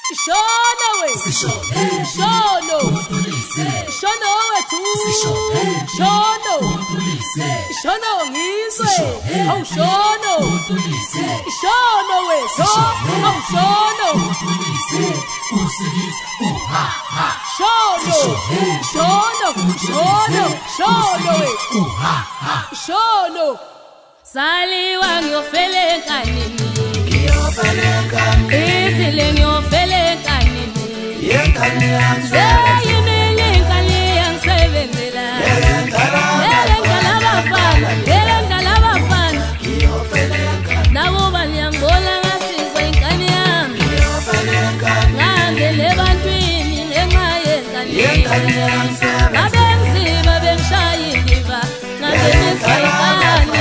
Shona we Shono Shono wethu Shono Shono ngizwe awu Shono Shono wethu awu Shono usikisa uha ha Shono Shono Shono Shono wethu uha ha Shono Saliwa ngiyofele kanini Isile ngiyofele kanini Yengane yangu Seyimele ngale yangisebenzela Yelengala abafana Nabo banyangibona ngasizwa ingane yami Ngangele ebantwini ngenxa yengane Ngabengiziba bengishaya indiva Ngabengiza ingane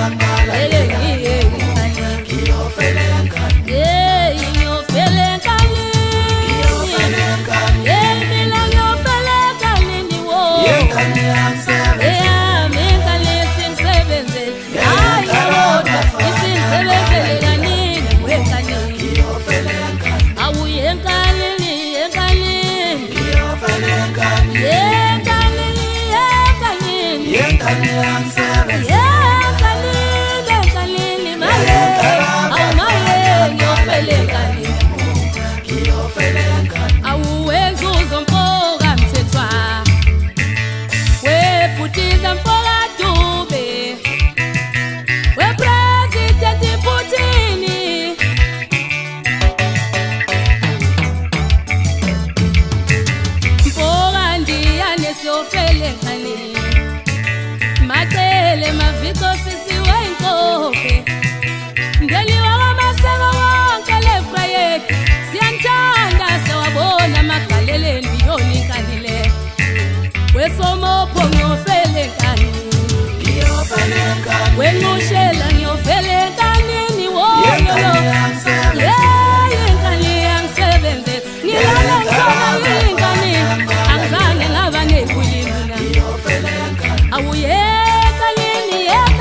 Matele maviko sisi wenkope Ndeliwa wamaseko wonke lefrayeki Siyanthanda sewabona magalele ndiyoni kanile Wesomopo ngiyofele kanini Wenushela ngiyofele kanini Woyolo Yenkani yangisebenze Ngilala ngishona yingani Angizange ngaba nebulimuna Awuyekalini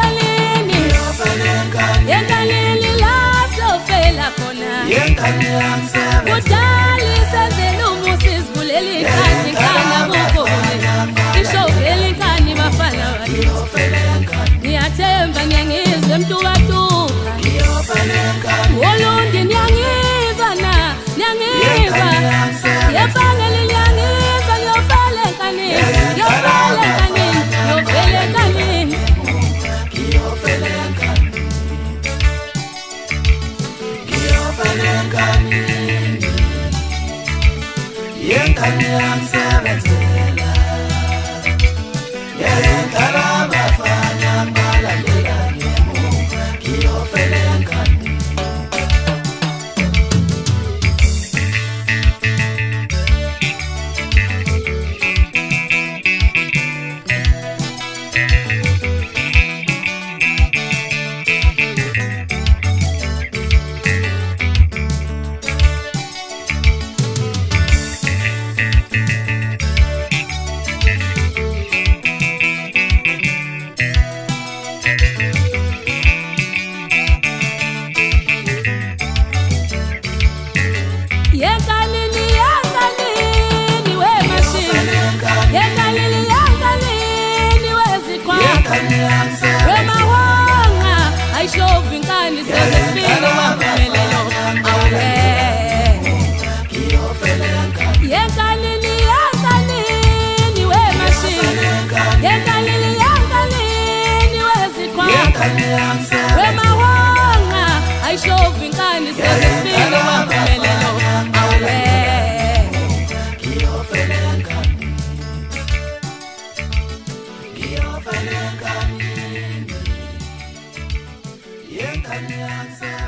Yenkalini la sofela khona Kudali senzela umusi sivuleli ikhani Khana bukone Ishofeli ikhani bafana bani Ngiyathemba ngiyangizwa emtukatuka Wolundi niyangizwa na Niyangizwa Yebangeli niyangizwa Ngiyofele kanini Ngiyofele kanini Ngiyofele kanini Yengane yangisebenzela Yengala abafana ngalandela ngemuva ngiyofele ngani Yengane yangisebenzela